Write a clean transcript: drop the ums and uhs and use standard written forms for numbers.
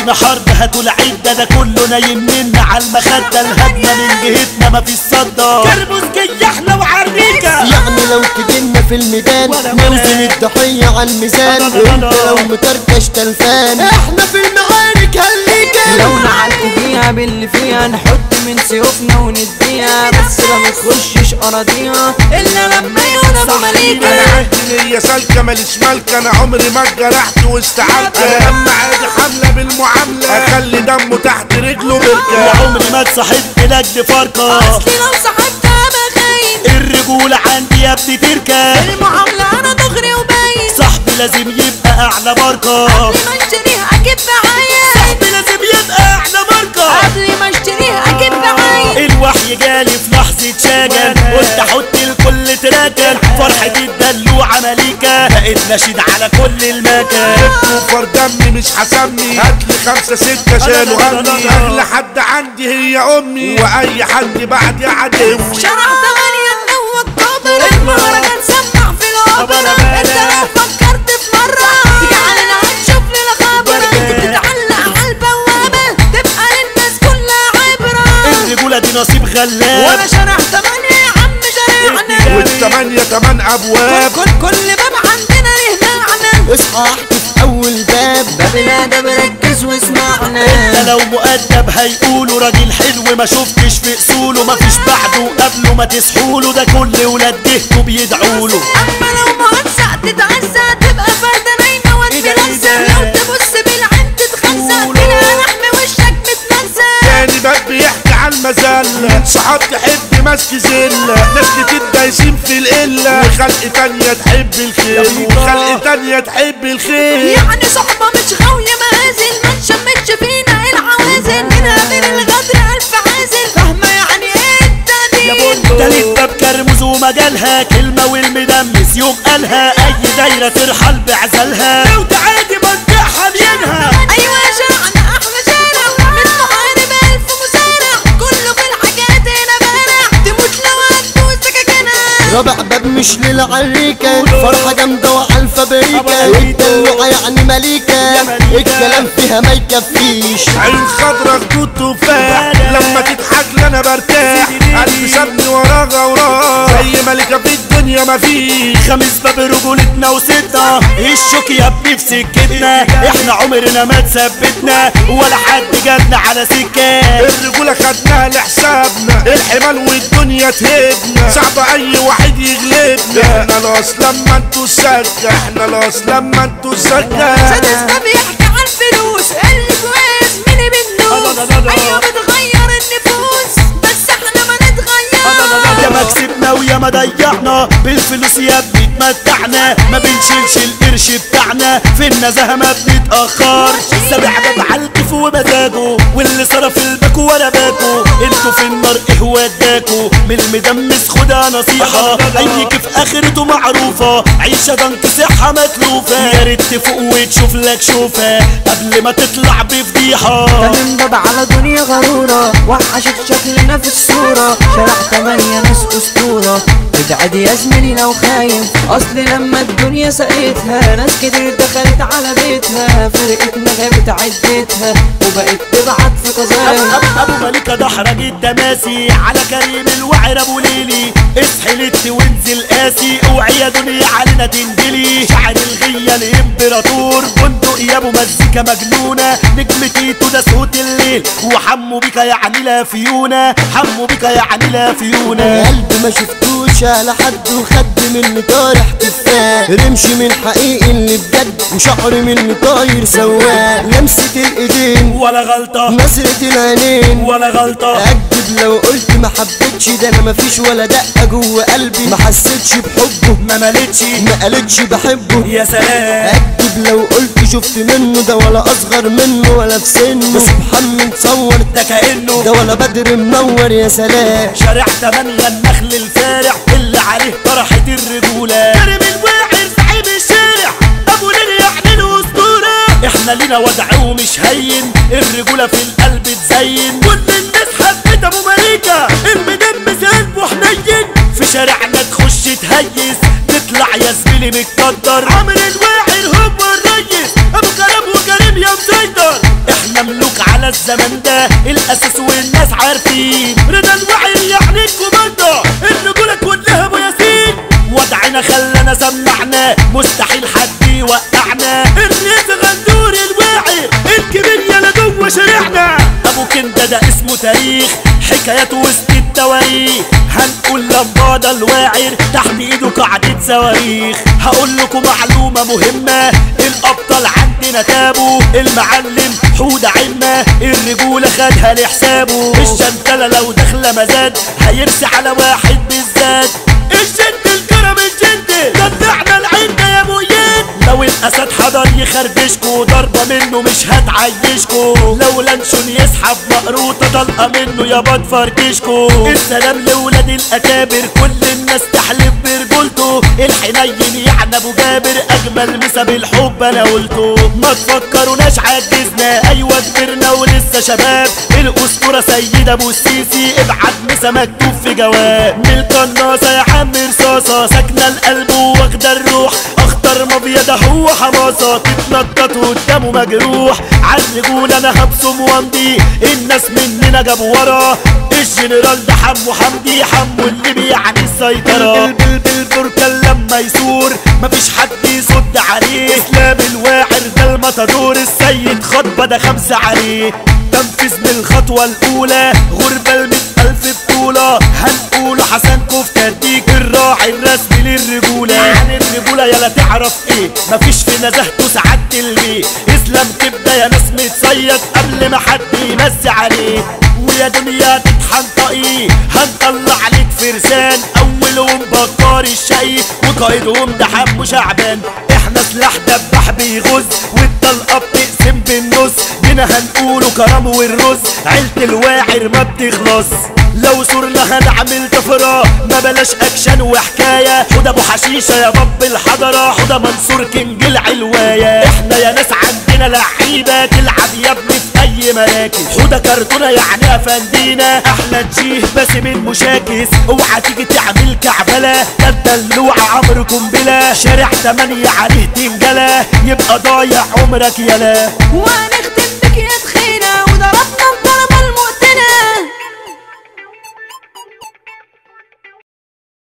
احنا حرب هاتوا العدة، ده كله نايم منا على المخدة، الهدنة من جهتنا مفيش صدى، كربوس جاي احنا وعريكة. يعني لو تجينا في الميدان نوزن الضحية على الميزان، وانت لو متركش تلفان احنا في المعارك هليكة. لو نعلقوا فيها باللي فيها نحط من سيوفنا ونديها، بس ما بتخشش اراضيها الا لما يقولوا مليكة. انا عندي نية سالكة ماليش مالكة، انا عمري ما اتجرحت واستعلت، انا لما عادي حملة بالمعاملة اخلي دمه تحت رجله بركة. وعمري ما اتصاحبت لجد فرقة، اصلي لو صاحبتها بخاين الرجولة عندي يا ابني تركة، المعاملة انا دغري وباين، صاحبي لازم يبقى اعلى ماركة، قبل ما اشتريها اجيب بعاين، صاحبي لازم يبقى اعلى ماركة، قبل ما اشتريها اجيب بعاين. الوحي جالي في لحظة شجن، قلت احط الكل تراكن، فرحتي الدلوعة مليكة، بقيت نشيد على كل المكان. وفر دمي مش حسمني، هاتلي 5 6 شالوا همي، اغلى حد عندي هي امي، واي حد بعدي عدوي. شرع 8 النوى الكبر، المهرجان سمع في الاوبرا، انت لو فكرت في مرة تيجي علينا هتشوف لنا خبر، انت بتتعلق على البوابة تبقى للناس كلها عبرة. الرجولة دي نصيب غلاب، وانا شرع 8 يا عم شارعنا، والثمانية 8 ابواب، كل باب عندنا له معنى. اصحى احكي في اول باب، باب الادب ركز واسمعنا. انت لو مؤدب هيقولوا راجل حلو ما شفتش في اصوله، مفيش بعده قبله ما تسحوله، ده كل ولاد جهته بيدعوله. اما لو مهزأ تتعزى تبقى فردة نايمة وتتلزق، لو تبص بالعين تتخزق تلاقي لحم وشك متلزق. تاني باب بيحكي عن المذلة، صحاب تحب ماسك زلة، ناس كتير دايسين في القلة، وخلق تانية تحب الخير، وخلق تانية تحب الخير. يعني صحبة مش غاوية مآزل، ما تشمتش فينا العوازل، منها غير الغدر ألف عازل، فاهمة يعني ايه التقدير. تالت باب كرموز ومجالها، كلمة والمدمس يوم قالها، اي دايرة ترحل بعزلها، لو تعادي منطقة حامينها. أيوة يا شارعنا أحلى شارع، من محارب 1000 مسارع، كله في الحاجات هنا بارع، تموت لو هتدوس سكاكينها. رابع باب مش للعريكة، فرحة جامدة وعلى الفبريكة، الدلوعة يعني مليكة، الكلام فيها ما يكفيش. عين خضرا خدود تفاح، لما تضحك لنا برتاح، قلبي سابني وراها وراه، زي ملكة في الدنيا مفيش. خمس باب رجولتنا وستة، الشوك يا ابني في سكتنا، احنا عمرنا ما تثبتنا ولا حد جاتنا على سكة، الرجولة خدناها لحسابنا، الحمال والدنيا تهبنا، صعب اي واحد يغلبنا، احنا الاصل لما انتوا السكة، احنا الاصل لما انتوا السكة. سادس ده بيحكي عن الفلوس، اللي كويس مين بندوس، ايوه بتغير النفوس بس احنا ما نتغير. يا ما كسبنا ويا ما ضيعنا، بالفلوس يا ابني اتمتعنا، ما بنشيلش القرش بتاعنا، في النزاهة ما بنتأخر، سابع باب عالكيف ومزاجه، واللي صرف الباكو ولا باكو، انتوا في النار ايه وداكو، من المدمس خدها نصيحة، اي كيف اخرته معروفة، عيشة ضنك صحة متلوفة، يا ريت تفوق وتشوف لك شوفة قبل ما تطلع بفضيحة. تمن باب على دنيا غرورة، وحشت شكلنا في الصورة، شارع 8 ناس اسطورة، ابعد يا زميلي لو خايف، اصل لما الدنيا سقيتها ناس كتير دخلت على بيتها، فرقتنا غابت عدتها وبقت تبعت في قذايف. ابو مليكة دحرج التماسي، على كريم الوعر ابو ليلي، اصحي لت وانزل قاسي، اوعي يا دنيا علينا تنجلي، شاعر الغية الامبراطور، بندق يا ابو مزيكا مجنونة، نجم تيتو ده صوت الليل، وحمو بيكا يعني لا فيونا، حمو بيكا يعني لا فيونا. قلبي ما شفتوش على حد وخد مني طارح تفاح، رمشي من حقيقي اللي بجد، وشعري مني طاير سواق، لمسة الايدين ولا غلطة، نظرة العينين ولا غلطة، اكدب لو قلت ما حبيتش، ده انا مفيش ولا دقة جوه قلبي ما حسيتش بحبه، ما قالتش بحبه. يا سلام، اكدب لو قلت شفت منه، ده ولا اصغر منه ولا في سنه، سبحان متصور ده كأنه ده ولا بدر منور. يا سلام، شارع 8 النخل الفارع، اللي عليه طرحة الرجولة، كريم الواعر صاحب الشارع، ابو ليل يعني الاسطورة، احنا لينا وضع ومش هين، الرجولة في القلب تزين، كل الناس حبت ابو مليكة، المدمس قلبه حنين، في شارعنا تخش تهيس، تطلع يا زميلي متقدر، عامر الواعر هو الريس، ابو كلام وكريم يا مسيطر، احنا الزمن ده الاساس والناس عارفين رضا الوعي يعني الكوماندا الرجولة كلها ابو ياسين وضعنا خلانا سمعنا مستحيل حد يوقعنا الريس غندور الواعي الكبير يلا جوه شارعنا ابو كندا ده اسمه تاريخ حكايات وسط التواريخ هنقول لمبادة الواعر تحت ايده قاعدة صواريخ هقول لكم معلومة مهمة الابطال عندنا تابوا المعلم حودة عمة الرجولة خدها لحسابه الشنتلة لو داخلة مزاد هيرسي على واحد بالذات الجد الكرم الجد دفعنا العدة يا ابو يد لو الاسد حضر يخربشكو ضربة منه مش هتعيشكو لو لانشون يسحب مقروطة طلقة منه يابا تفركشكو السلام لولاد الاكابر كل الناس تحلف برجولته الحنين يعني ابو جابر اجمل مسا بالحب انا قلته ما تفكروناش عجزنا ايوه كبرنا ولسه شباب الاسطوره سيد ابو السيسي ابعت مسا مكتوب في جواب من القناصه يا عم رصاصه ساكنه القلب واخده الروح اخطر مبيضه هو حماسه تتنطط قدامه مجروح عالرجول انا هبصم وامضي الناس مننا جابوا ورا الجنرال ده حمو حمدي حمو اللي بيعني السيطرة بالبركان لما يثور مفيش حد يصد عليه اسلام الواعر ده المطادور السيد خطبة ده 5 عليه تنفيذ من الخطوة الأولى غربة 100,000 بطولة هنقوله حسن كفتة ديك الراعي الرسمي للرجولة يعني الرجولة يلا تعرف ايه مفيش في نزاهته سعادة البيه اسلام كبدة يا ناس متصيد قبل ما حد يمسي عليه ويا دنيا تتحنطقي هنطلع عليك فرسان اولهم بكار الشقي وقائدهم ده حمو شعبان احنا سلاح دبح بيغز والطلقه بتقسم بالنص هنا هنقوله كرم والرز عيلة الواعر ما بتخلص لو صرنا هنعمل طفرة ما بلاش اكشن وحكاية حوده ابو حشيشة يا باب الحضرة حوده منصور كينج العلواية احنا يا ناس عندنا لعيبة تلعب يا ابني في اي مراكز حوده كرتونة يعني افندينا احلى تشيه باسم المشاكس اوعى تيجي تعمل كعبلة ده الدلوع عمرو قنبلة شارع 8 عليه تنجلة يبقى ضايع عمرك يلا وانا